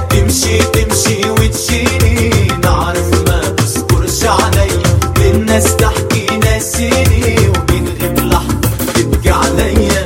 تمشي تمشي وتشيني، نعرف ما تصبرش علي، للناس تحكي ناسيني، وبنغيب لحظة تبكي عليا.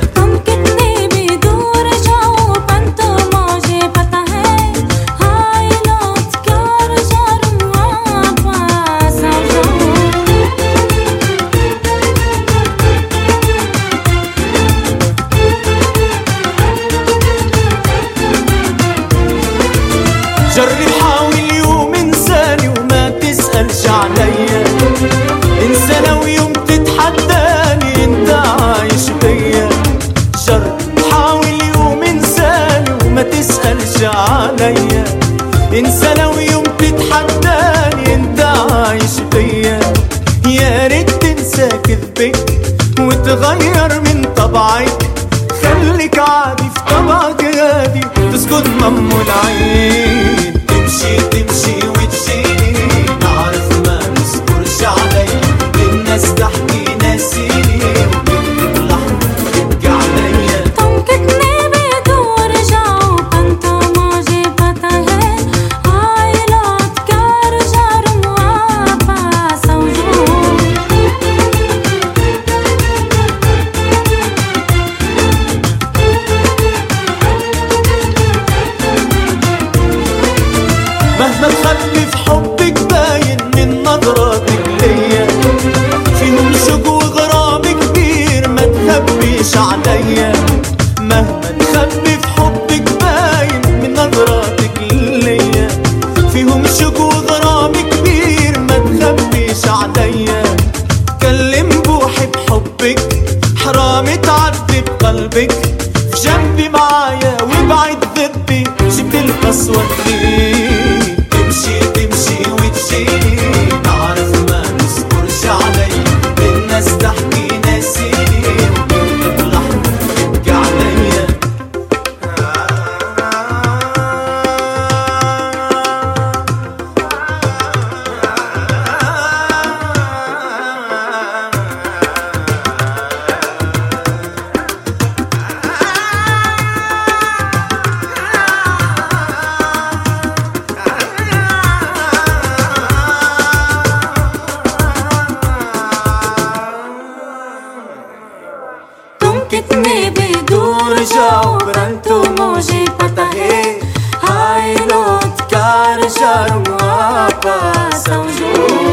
جرب حاول يوم انساني وما تسألش عليا، انسى لو يوم تتحداني انت عايش بيا. جرب حاول يوم انساني وما تسألش عليا، انسى لو يوم تتحداني انت عايش بيا. يا ريت تنسى كذبك وتغير من طبعك، خليك عادي في طبعك هادي، تسكت مم العين. تمشي تمشي وتشيني، نعرف ما نصبرش علي، للناس تحكي ناسيني، وبنغيب لحظة تبكي عليا. مهما تخبي في حبك باين من نظراتك ليا، فيهم شوق وغرام كبير ما تخبيش عليا. مهما تخبي في حبك باين من نظراتك ليا، فيهم شوق وغرام كبير ما تخبيش عليا. كلم بوحي بحبك، حرام تعدي بقلبك، في جنبي معايا وبعد ضدي، جبت القسوة كتير. تمشي تمشي وتشيني، نعرف ما نصبرش علي، للناس تحكي ناسيني، وبنغيب لحظة تبكي عليا. कितने भी दूर जाओ परंतु मुझे पता है, हाय लौट कर शर्म वापस आओ।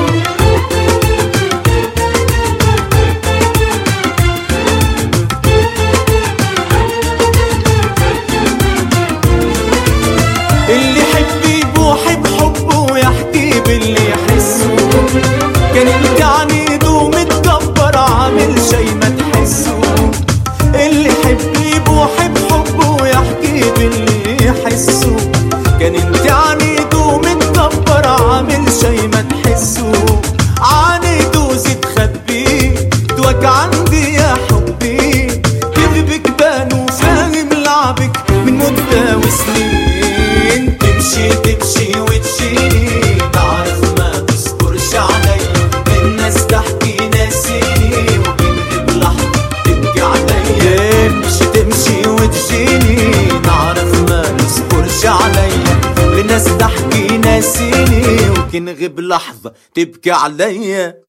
اللي يحب يبوحي بحبه ويحكي باللي يحسه، كان يمتعني ومتكبر عامل شي ما تحسه. اللي يحب يبوحي بحبه ويحكي باللي يحسه، كان انت عنيد ومتكبر عامل شي ما تحسه. عانيت وزيد خبي توك عندي يا حبي، كذبك بان وفاهم لعبك من مدة وسنين. تمشي تمشي وتشيني، نعرف ما تصبرش علي، الناس تحكي ناسيني، وبنغيب لحظة تبكي عليا. تمشي تمشي وتجيني، نعرف ما نصبرش عليا، للناس تحكي ناسيني، وكنغيب لحظة تبكي عليا.